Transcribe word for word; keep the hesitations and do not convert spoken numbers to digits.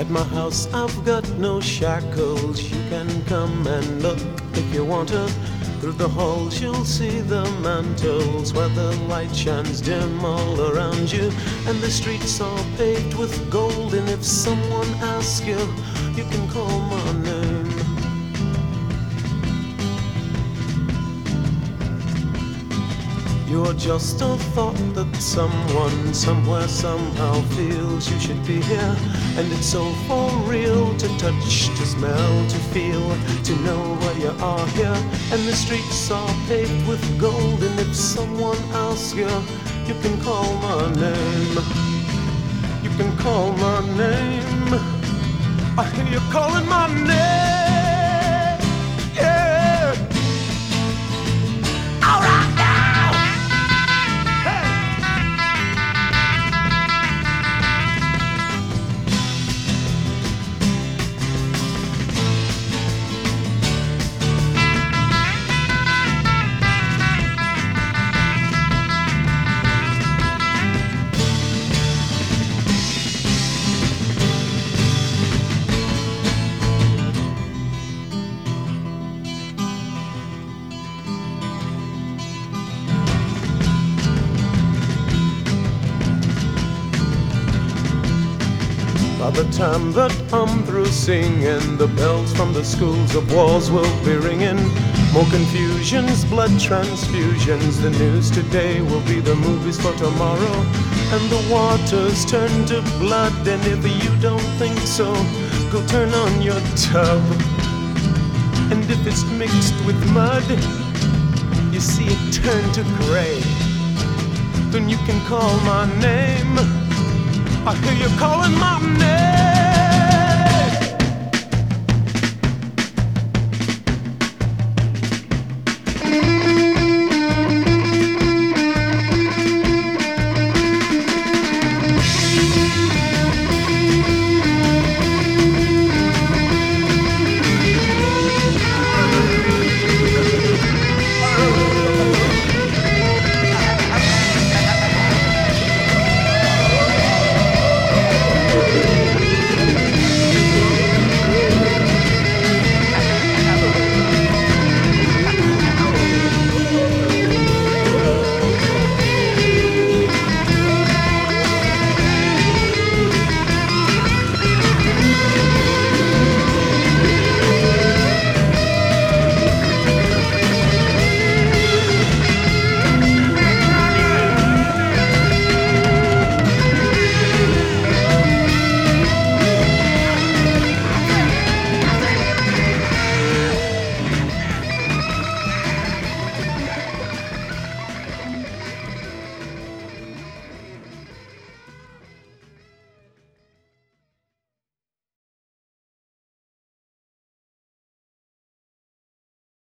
At my house I've got no shackles. You can come and look if you want to. Through the halls you'll see the mantles where the light shines dim all around you. And the streets are paved with gold, and if someone asks you, you can call my name. You're just a thought that someone, somewhere, somehow feels you should be here. And it's so for real to touch, to smell, to feel, to know why you are here. And the streets are paved with gold, and if someone asks you, you can call my name. You can call my name. I hear you calling my name. Yeah. All right. By the time that I'm through singing, the bells from the schools of walls will be ringing. More confusions, blood transfusions. The news today will be the movies for tomorrow. And the waters turn to blood, and if you don't think so, go turn on your tub. And if it's mixed with mud, you see it turn to gray. Then you can call my name. I hear you calling my name.